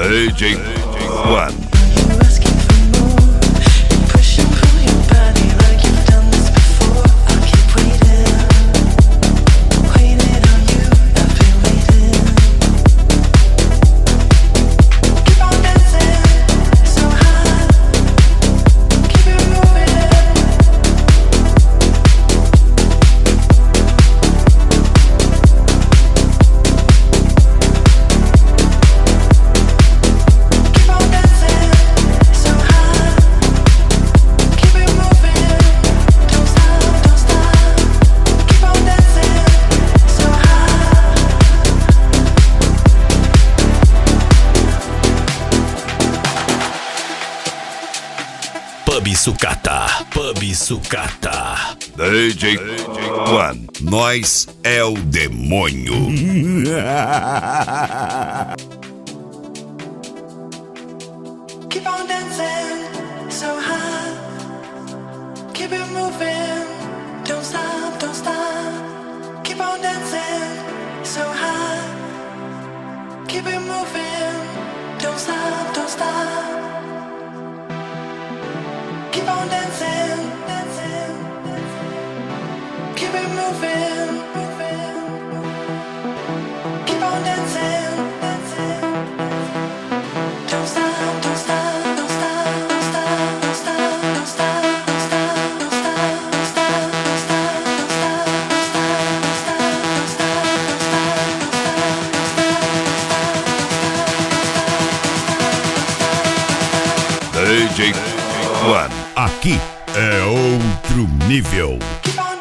DJ One. Pub Sucata. DJ One. Nós é o demônio. Keep on dancing so high. Keep it moving. Don't stop, don't stop. Keep on dancing so high. Keep it moving. Don't stop, don't stop. Keep on dancing, dancing, dancing. Keep it moving, moving. Keep on dancing, dancing, dancing. Don't stop, don't stop, don't stop, don't stop, don't stop, don't stop, don't stop, don't stop, don't stop, don't DJ One. Aqui é outro nível. keep on